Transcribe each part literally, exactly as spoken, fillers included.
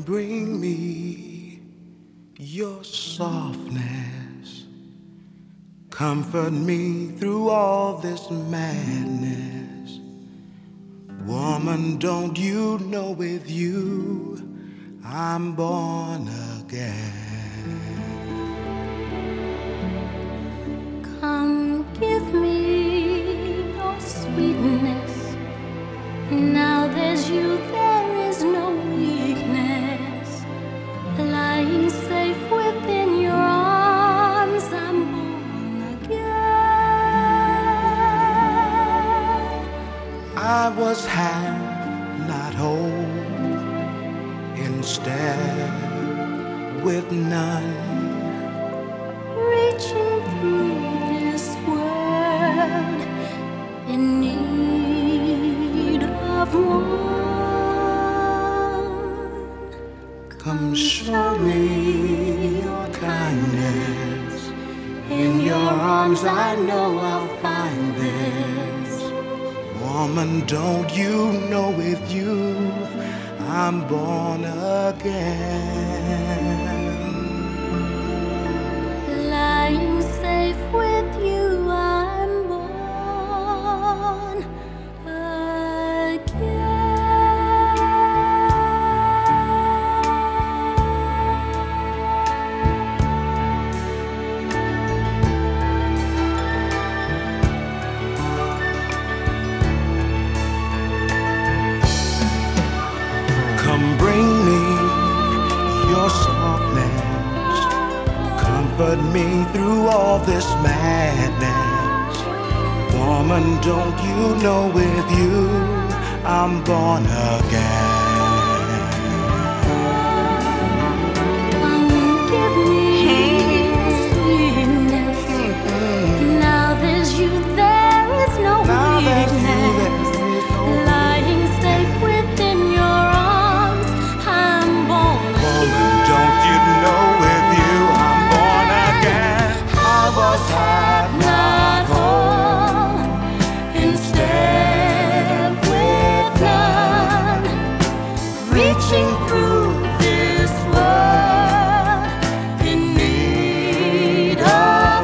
bring me your softness. Comfort me through all this madness. Woman, don't you know with you I'm born again? Come give me your sweetness. Now there's you, there is no weakness. Lying safe within your arms, I'm born again. I was half, not whole, instead with none. Reaching through this world in need of one. Come show me your kindness. In your arms I know I'll find this. Woman, don't you know with you I'm born again? Lying safe with you, I'm born again. Come bring me your softness. Comfort me through all this madness. Woman, don't you know with you I'm born again? Come give me sweetness. Now there's you, there is no weakness. Lying safe within your arms, I'm born Woman, don't you know with you I'm born again? I was half, not whole, instead with none. Reaching through this world in need of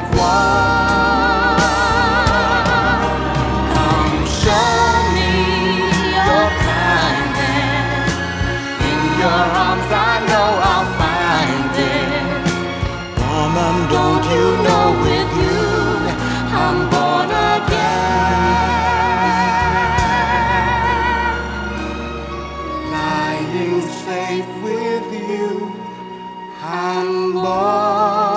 one. Come show me your kindness. In your arms I know I'll find it. woman, don't you know with you I'm born again. lying safe with you I'm born